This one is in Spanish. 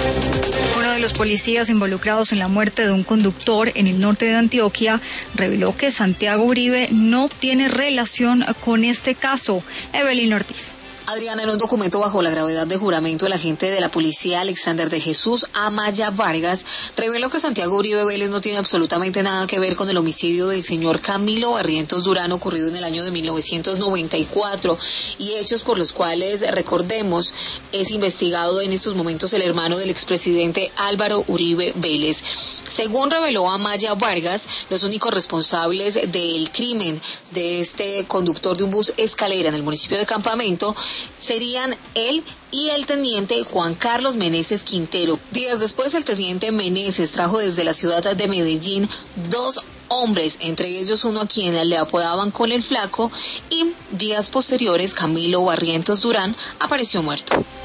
Uno de los policías involucrados en la muerte de un conductor en el norte de Antioquia reveló que Santiago Uribe no tiene relación con este caso. Evelyn Ortiz. Adriana, en un documento bajo la gravedad de juramento, el agente de la policía Alexander de Jesús Amaya Vargas reveló que Santiago Uribe Vélez no tiene absolutamente nada que ver con el homicidio del señor Camilo Barrientos Durán ocurrido en el año de 1994 y hechos por los cuales, recordemos, es investigado en estos momentos el hermano del expresidente Álvaro Uribe Vélez. Según reveló Amaya Vargas, los únicos responsables del crimen de este conductor de un bus escalera en el municipio de Campamento serían él y el teniente Juan Carlos Meneses Quintero. Días después, el teniente Meneses trajo desde la ciudad de Medellín 2 hombres, entre ellos uno a quien le apodaban con el Flaco, y días posteriores Camilo Barrientos Durán apareció muerto.